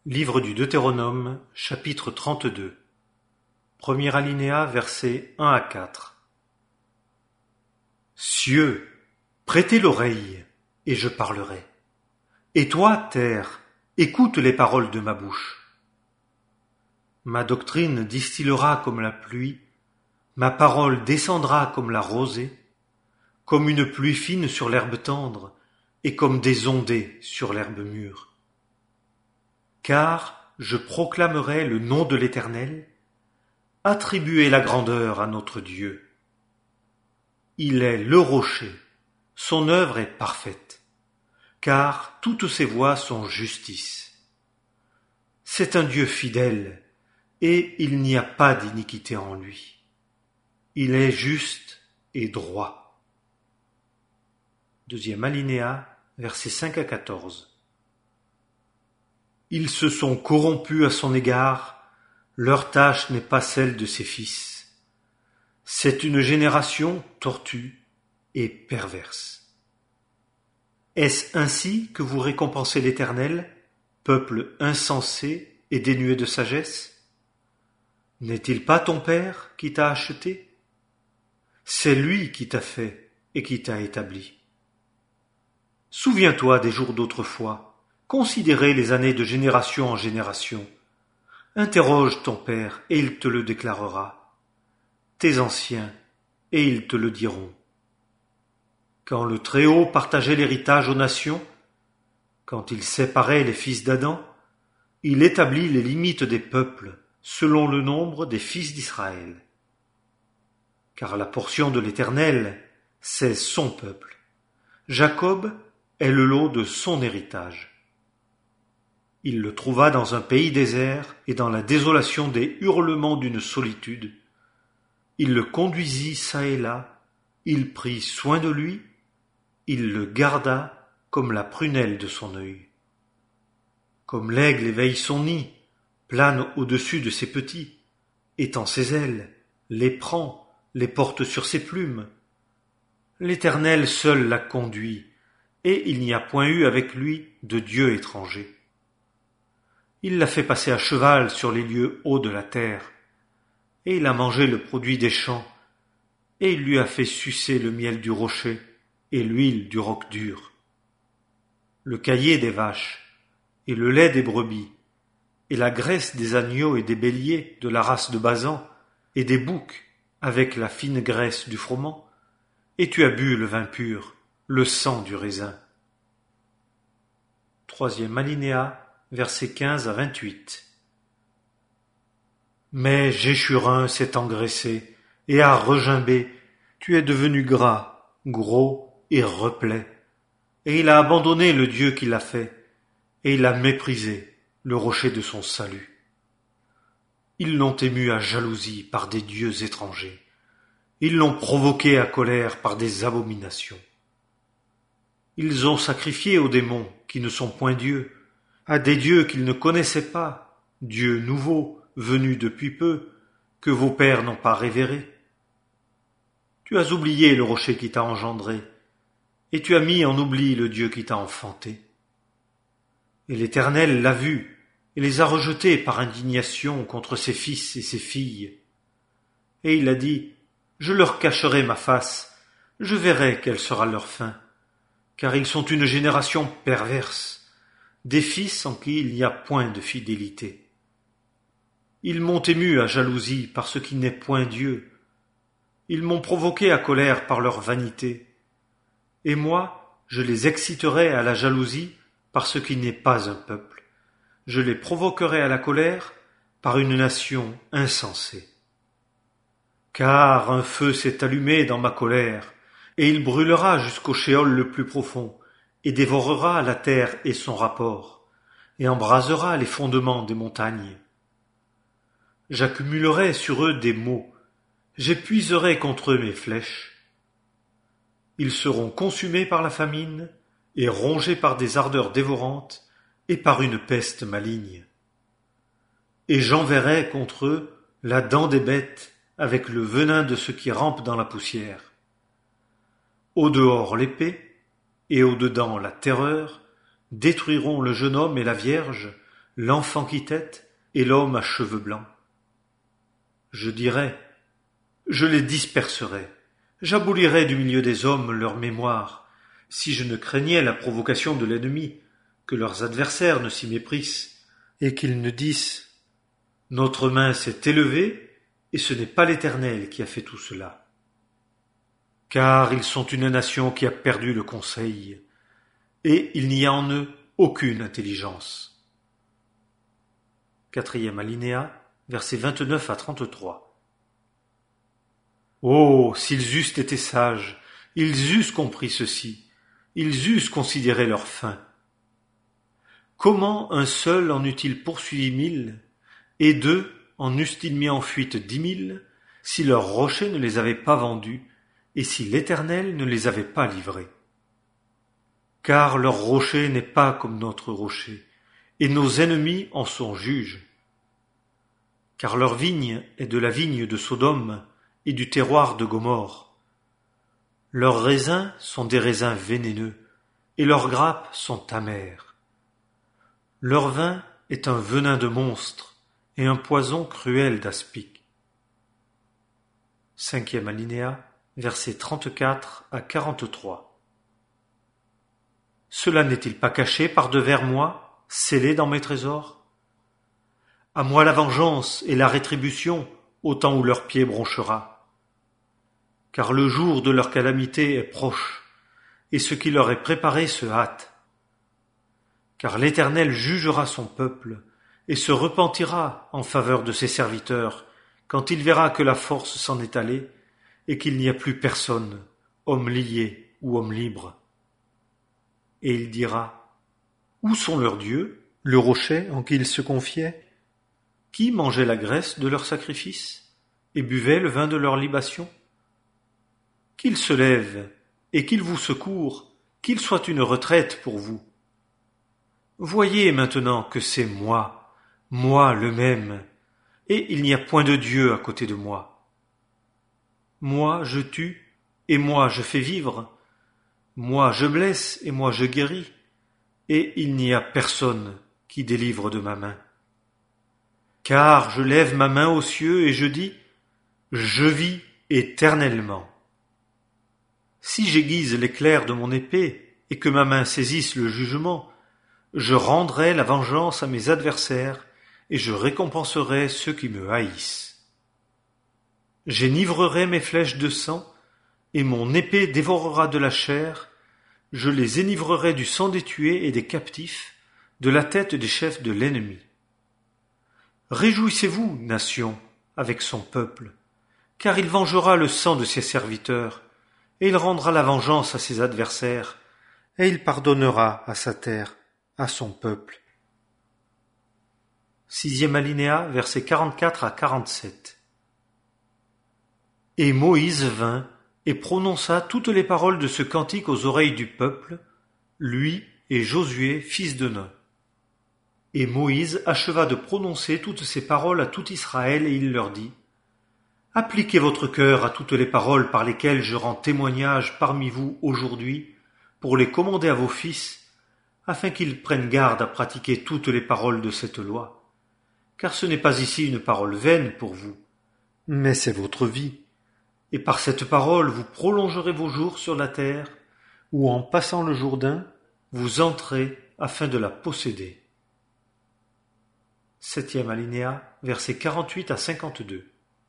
Livre du Deutéronome, chapitre 32. Premier alinéa, versets 1 à 4. Cieux, prêtez l'oreille, et je parlerai. Et toi, terre, écoute les paroles de ma bouche. Ma doctrine distillera comme la pluie, ma parole descendra comme la rosée, comme une pluie fine sur l'herbe tendre, et comme des ondées sur l'herbe mûre. Car je proclamerai le nom de l'Éternel, attribuez la grandeur à notre Dieu. Il est le rocher, son œuvre est parfaite, car toutes ses voies sont justice. C'est un Dieu fidèle, et il n'y a pas d'iniquité en lui. Il est juste et droit. Deuxième alinéa, versets 5 à 14. Ils se sont corrompus à son égard, leur tâche n'est pas celle de ses fils. C'est une génération tortue et perverse. Est-ce ainsi que vous récompensez l'Éternel, peuple insensé et dénué de sagesse? N'est-il pas ton Père qui t'a acheté? C'est lui qui t'a fait et qui t'a établi. Souviens-toi des jours d'autrefois. Considérez les années de génération en génération. Interroge ton père, et il te le déclarera. Tes anciens, et ils te le diront. Quand le Très-Haut partageait l'héritage aux nations, quand il séparait les fils d'Adam, il établit les limites des peuples selon le nombre des fils d'Israël. Car la portion de l'Éternel, c'est son peuple. Jacob est le lot de son héritage. Il le trouva dans un pays désert et dans la désolation des hurlements d'une solitude. Il le conduisit çà et là, il prit soin de lui, il le garda comme la prunelle de son œil. Comme l'aigle éveille son nid, plane au-dessus de ses petits, étend ses ailes, les prend, les porte sur ses plumes. L'Éternel seul l'a conduit, et il n'y a point eu avec lui de Dieu étranger. Il l'a fait passer à cheval sur les lieux hauts de la terre, et il a mangé le produit des champs, et il lui a fait sucer le miel du rocher et l'huile du roc dur. Le caillé des vaches, et le lait des brebis, et la graisse des agneaux et des béliers de la race de Basan, et des boucs, avec la fine graisse du froment, et tu as bu le vin pur, le sang du raisin. Troisième alinéa, versets 15 à 28. Mais Jéchurin s'est engraissé et a regimbé, tu es devenu gras, gros et replet, et il a abandonné le Dieu qui l'a fait, et il a méprisé le rocher de son salut. Ils l'ont ému à jalousie par des dieux étrangers, ils l'ont provoqué à colère par des abominations. Ils ont sacrifié aux démons qui ne sont point dieux, à des dieux qu'ils ne connaissaient pas, dieux nouveaux, venus depuis peu, que vos pères n'ont pas révérés. Tu as oublié le rocher qui t'a engendré, et tu as mis en oubli le Dieu qui t'a enfanté. Et l'Éternel l'a vu, et les a rejetés par indignation contre ses fils et ses filles. Et il a dit, je leur cacherai ma face, je verrai quelle sera leur fin, car ils sont une génération perverse, des fils en qui il n'y a point de fidélité. Ils m'ont ému à jalousie par ce qui n'est point Dieu. Ils m'ont provoqué à colère par leur vanité. Et moi, je les exciterai à la jalousie par ce qui n'est pas un peuple. Je les provoquerai à la colère par une nation insensée. Car un feu s'est allumé dans ma colère, et il brûlera jusqu'au shéol le plus profond, et dévorera la terre et son rapport, et embrasera les fondements des montagnes. J'accumulerai sur eux des maux, j'épuiserai contre eux mes flèches. Ils seront consumés par la famine, et rongés par des ardeurs dévorantes, et par une peste maligne. Et j'enverrai contre eux la dent des bêtes, avec le venin de ceux qui rampent dans la poussière. Au dehors l'épée, et au dedans la terreur, détruiront le jeune homme et la vierge, l'enfant qui tète et l'homme à cheveux blancs. Je dirais, je les disperserais, j'abolirais du milieu des hommes leur mémoire, si je ne craignais la provocation de l'ennemi, que leurs adversaires ne s'y méprisent, et qu'ils ne disent « Notre main s'est élevée, et ce n'est pas l'Éternel qui a fait tout cela. » Car ils sont une nation qui a perdu le conseil, et il n'y a en eux aucune intelligence. 4e alinéa, versets 29 à 33. Oh, s'ils eussent été sages, ils eussent compris ceci, ils eussent considéré leur fin. Comment un seul en eût-il poursuivi 1000, et deux en eussent-ils mis en fuite 10 000, si leur rocher ne les avait pas vendus, et si l'Éternel ne les avait pas livrés? Car leur rocher n'est pas comme notre rocher, et nos ennemis en sont juges. Car leur vigne est de la vigne de Sodome et du terroir de Gomorrhe. Leurs raisins sont des raisins vénéneux, et leurs grappes sont amères. Leur vin est un venin de monstre, et un poison cruel d'aspic. 5e alinéa, versets 34 à 43. Cela n'est-il pas caché par devers moi, scellé dans mes trésors? À moi la vengeance et la rétribution, au temps où leur pied bronchera. Car le jour de leur calamité est proche, et ce qui leur est préparé se hâte. Car l'Éternel jugera son peuple, et se repentira en faveur de ses serviteurs, quand il verra que la force s'en est allée, et qu'il n'y a plus personne, homme lié ou homme libre. Et il dira, où sont leurs dieux, le rocher en qui ils se confiaient? Qui mangeait la graisse de leurs sacrifices, et buvait le vin de leurs libations? Qu'ils se lèvent, et qu'ils vous secourent, qu'il soit une retraite pour vous. Voyez maintenant que c'est moi, moi le même, et il n'y a point de Dieu à côté de moi. Moi je tue, et moi je fais vivre. Moi je blesse, et moi je guéris. Et il n'y a personne qui délivre de ma main. Car je lève ma main aux cieux, et je dis, je vis éternellement. Si j'aiguise l'éclair de mon épée, et que ma main saisisse le jugement, je rendrai la vengeance à mes adversaires, et je récompenserai ceux qui me haïssent. J'énivrerai mes flèches de sang, et mon épée dévorera de la chair, je les énivrerai du sang des tués et des captifs, de la tête des chefs de l'ennemi. Réjouissez-vous, nation, avec son peuple, car il vengera le sang de ses serviteurs, et il rendra la vengeance à ses adversaires, et il pardonnera à sa terre, à son peuple. 6e alinéa, versets 44 à 47. Et Moïse vint et prononça toutes les paroles de ce cantique aux oreilles du peuple, lui et Josué, fils de Nun. Et Moïse acheva de prononcer toutes ces paroles à tout Israël, et il leur dit, appliquez votre cœur à toutes les paroles par lesquelles je rends témoignage parmi vous aujourd'hui, pour les commander à vos fils, afin qu'ils prennent garde à pratiquer toutes les paroles de cette loi. Car ce n'est pas ici une parole vaine pour vous, mais c'est votre vie. Et par cette parole vous prolongerez vos jours sur la terre, où en passant le Jourdain, vous entrez afin de la posséder. 7e alinéa, versets 48 à 52.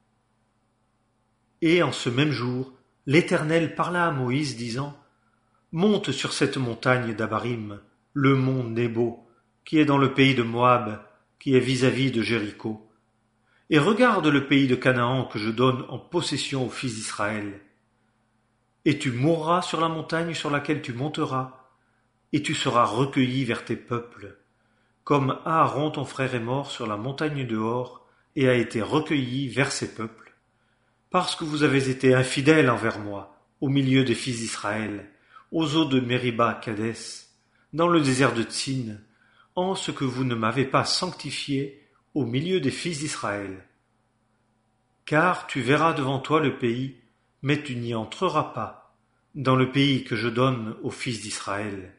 Et en ce même jour, l'Éternel parla à Moïse, disant, monte sur cette montagne d'Abarim, le mont Nebo, qui est dans le pays de Moab, qui est vis-à-vis de Jéricho, et regarde le pays de Canaan que je donne en possession aux fils d'Israël. Et tu mourras sur la montagne sur laquelle tu monteras, et tu seras recueilli vers tes peuples, comme Aaron ton frère est mort sur la montagne de Hor, et a été recueilli vers ses peuples, parce que vous avez été infidèles envers moi, au milieu des fils d'Israël, aux eaux de Mériba-Kadès, dans le désert de Tsin, en ce que vous ne m'avez pas sanctifié au milieu des fils d'Israël. Car tu verras devant toi le pays, mais tu n'y entreras pas, dans le pays que je donne aux fils d'Israël.